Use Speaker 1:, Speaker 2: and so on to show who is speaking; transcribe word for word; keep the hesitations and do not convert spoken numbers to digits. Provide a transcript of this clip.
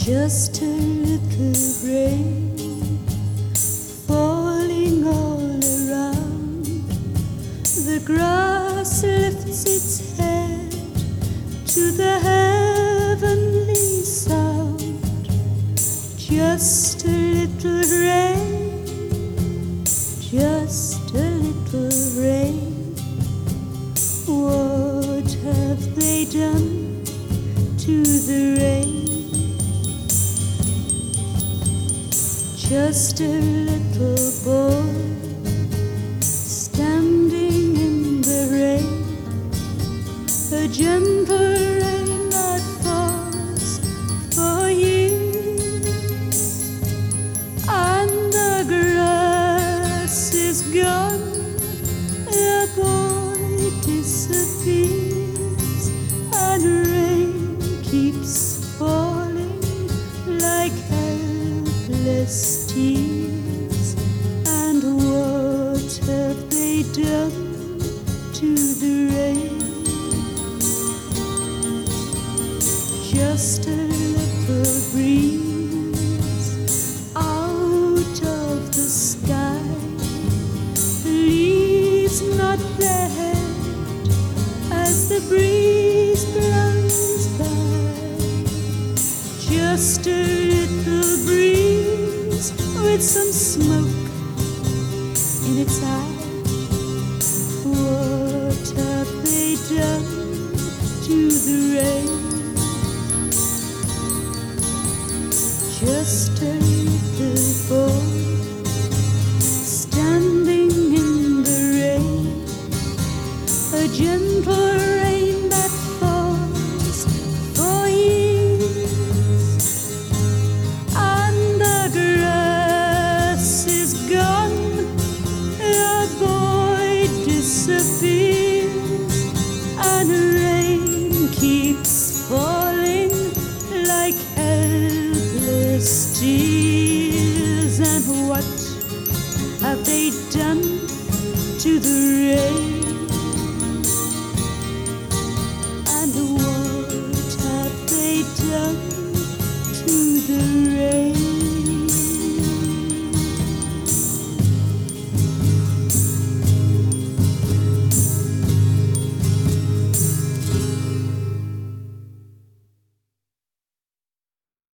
Speaker 1: Just a little rain falling all around. The grass lifts its head to the heavenly sound. Just a little rain, just a little rain. What have they done to the rain? Just a little boy standing in the rain, a gentle rain that falls for years, and the grass is gone, the boy disappears, and rain keeps falling like helpless tears. And what have they done to the rain? Just a little breeze out of the sky, leaves not their head as the breeze blows by. Just a little breeze with some smoke in its eye. What have they done to the rain? Just a little boy standing in the rain, a gentle rain that falls for years, and the grass is gone, the boy disappears, and rain keeps falling like helpless tears. And what have they done to the rain?